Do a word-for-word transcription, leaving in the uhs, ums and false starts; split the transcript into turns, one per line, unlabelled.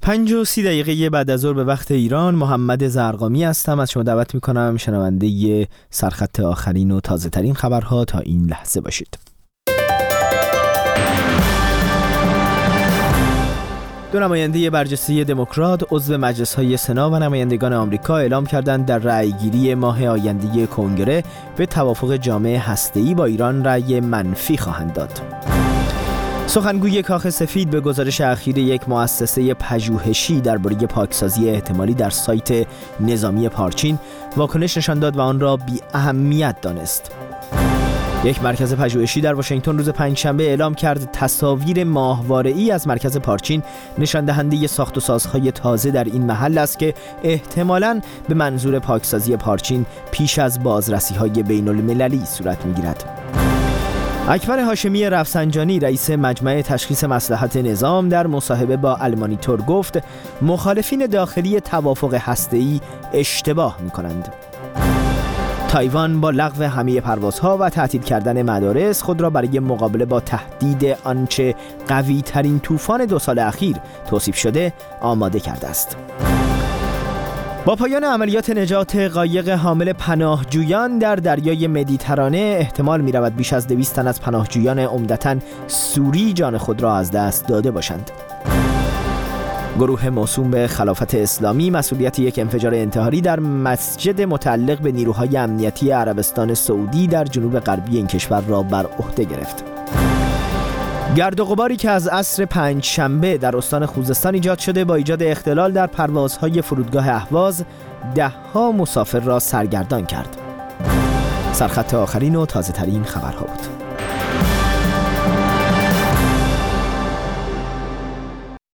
پنج و سی دقیقه بعد از ظهر به وقت ایران، محمد زرقامی هستم. از شما دعوت میکنم شنونده سرخط آخرین و تازه ترین خبرها تا این لحظه باشید. دو نماینده برجسته دموکرات عضو مجلس‌های سنا و نمایندگان آمریکا اعلام کردند در رأیگیری ماه آینده کنگره به توافق جامع هسته‌ای با ایران رأی منفی خواهند داد. سخنگوی کاخ سفید به گزارش اخیر یک مؤسسه پژوهشی درباره پاکسازی احتمالی در سایت نظامی پارچین واکنش نشان داد و آن را بی اهمیت دانست. یک مرکز پژوهشی در واشنگتن روز پنجشنبه اعلام کرد تصاویر ماهواره‌ای از مرکز پارچین نشان دهنده ساخت و سازهای تازه در این محل است که احتمالاً به منظور پاکسازی پارچین پیش از بازرسی‌های بین‌المللی صورت می‌گیرد. اکبر هاشمی رفسنجانی رئیس مجمع تشخیص مصلحت نظام در مصاحبه با المانیتور گفت مخالفین داخلی توافق هسته‌ای اشتباه می‌کنند. تایوان با لغو همه پروازها و تعطیل کردن مدارس خود را برای مقابله با تهدید آنچه قوی ترین طوفان دو سال اخیر توصیف شده آماده کرده است. با پایان عملیات نجات قایق حامل پناهجویان در دریای مدیترانه احتمال می رود بیش از دویست تن از پناهجویان عمدتاً سوری جان خود را از دست داده باشند. گروه موسوم به خلافت اسلامی مسئولیت یک انفجار انتحاری در مسجد متعلق به نیروهای امنیتی عربستان سعودی در جنوب غربی این کشور را بر عهده گرفت. گرد و غباری که از عصر پنج شنبه در استان خوزستان ایجاد شده با ایجاد اختلال در پروازهای فرودگاه اهواز ده ها مسافر را سرگردان کرد. سرخط آخرین و تازه ترین خبرها بود.